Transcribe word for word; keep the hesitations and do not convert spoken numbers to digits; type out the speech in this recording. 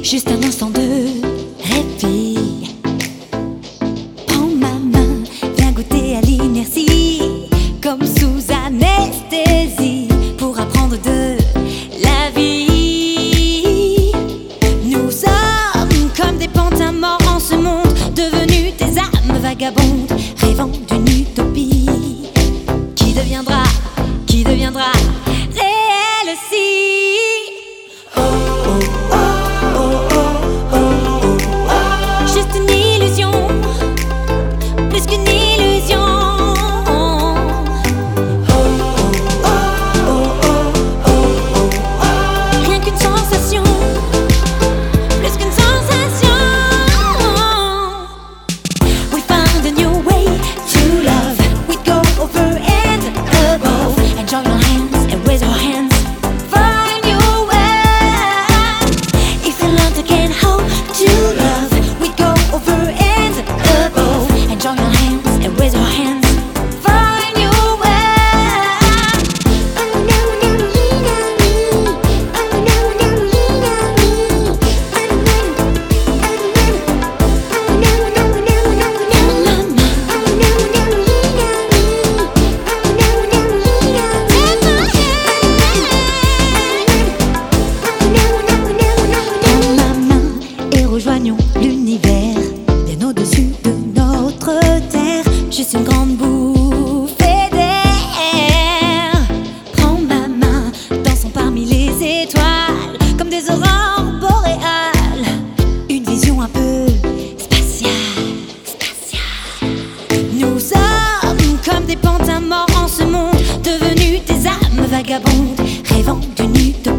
Juste un instant de répit. Prends ma main, viens goûter à l'inertie, comme sous anesthésie, pour apprendre de la vie. Nous sommes comme des pantins morts en ce monde, devenus des âmes vagabondes, rêvant d'une utopie qui deviendra, qui deviendra réelle si. Juste une illusion, plus qu'une illusion. Rien qu'une sensation, plus qu'une sensation. We found a new way to love. We go over and above, and join our hands and raise our hands for a new world. If we learn to get how to love, we go over and above, and join our hands and raise our hands for a new world. Prends ma main et rejoignons l'univers, bien au-dessus de notre terre. Juste une grande bouffée d'air. Prends ma main, dansons parmi les étoiles, comme des aurores boréales. Une vision un peu spatiale, spatiale. Nous sommes comme des pantins morts en ce monde, devenus des âmes vagabondes, rêvant d'une utopie